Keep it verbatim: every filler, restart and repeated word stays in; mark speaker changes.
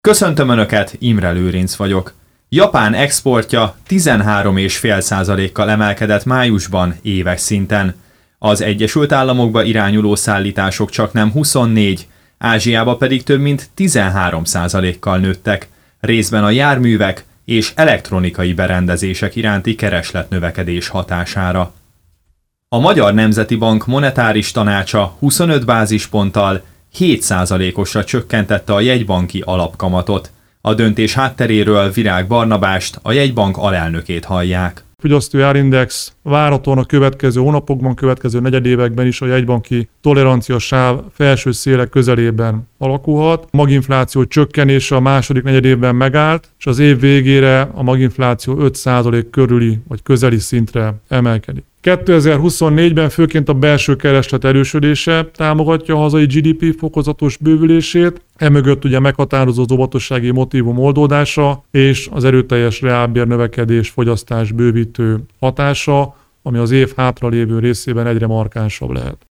Speaker 1: Köszöntöm Önöket, Imre Lőrinc vagyok. Japán exportja tizenhárom egész öt százalékkal emelkedett májusban éves szinten. Az Egyesült Államokba irányuló szállítások csaknem huszonnégy, Ázsiába pedig több mint tizenhárom százalékkal nőttek, részben a járművek és elektronikai berendezések iránti keresletnövekedés hatására. A Magyar Nemzeti Bank monetáris tanácsa huszonöt bázisponttal hét százalékosra csökkentette a jegybanki alapkamatot. A döntés hátteréről Virág Barnabást, a jegybank alelnökét hallják.
Speaker 2: A fogyasztói árindex várhatóan a következő hónapokban, következő negyedévekben is a jegybanki tolerancia sáv felső széle közelében alakulhat. A maginfláció csökkenése a második negyedévben megállt, és az év végére a maginfláció öt százalék körüli vagy közeli szintre emelkedik. kétezer-huszonnégyben főként a belső kereslet erősödése támogatja a hazai gé dé pé fokozatos bővülését, emögött ugye meghatározó az óvatossági motívum oldódása és az erőteljes reálbérnövekedés fogyasztás bővítő hatása, ami az év hátralévő részében egyre markánsabb lehet.